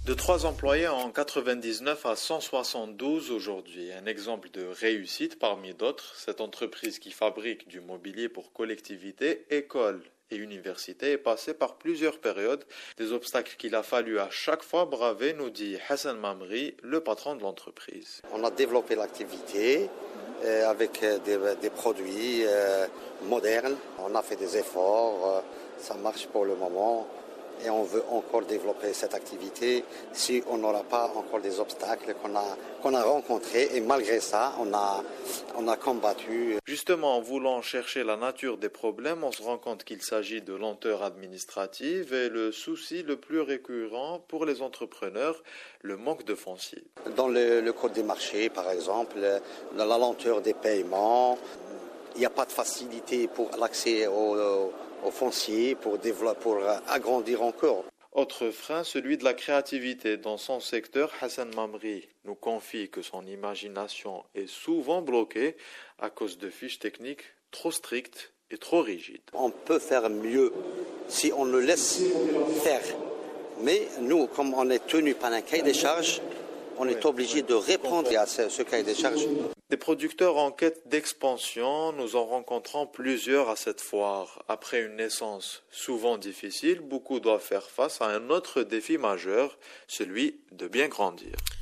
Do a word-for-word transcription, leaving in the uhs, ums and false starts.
De trois employés en quatre-vingt-dix-neuf à cent soixante-douze aujourd'hui. Un exemple de réussite parmi d'autres. Cette entreprise qui fabrique du mobilier pour collectivités, écoles et universités est passée par plusieurs périodes. Des obstacles qu'il a fallu à chaque fois braver, nous dit Hassan Mamri, le patron de l'entreprise. On a développé l'activité euh, avec des, des produits euh, modernes. On a fait des efforts. Euh, ça marche pour le moment. Et on veut encore développer cette activité si on n'aura pas encore des obstacles qu'on a, qu'on a rencontrés. Et malgré ça, on a, on a combattu. Justement, en voulant chercher la nature des problèmes, on se rend compte qu'il s'agit de lenteur administrative et le souci le plus récurrent pour les entrepreneurs, le manque de foncier. Dans le, le code des marchés, par exemple, dans la lenteur des paiements, il n'y a pas de facilité pour l'accès au au foncier pour, développer, pour agrandir encore. Autre frein, celui de la créativité. Dans son secteur, Hassan Mamri nous confie que son imagination est souvent bloquée à cause de fiches techniques trop strictes et trop rigides. On peut faire mieux si on le laisse faire. Mais nous, comme on est tenu par un cahier des charges, on est obligé de répondre à ce, ce cahier des charges. Des producteurs en quête d'expansion, nous en rencontrons plusieurs à cette foire. Après une naissance souvent difficile, beaucoup doivent faire face à un autre défi majeur, celui de bien grandir.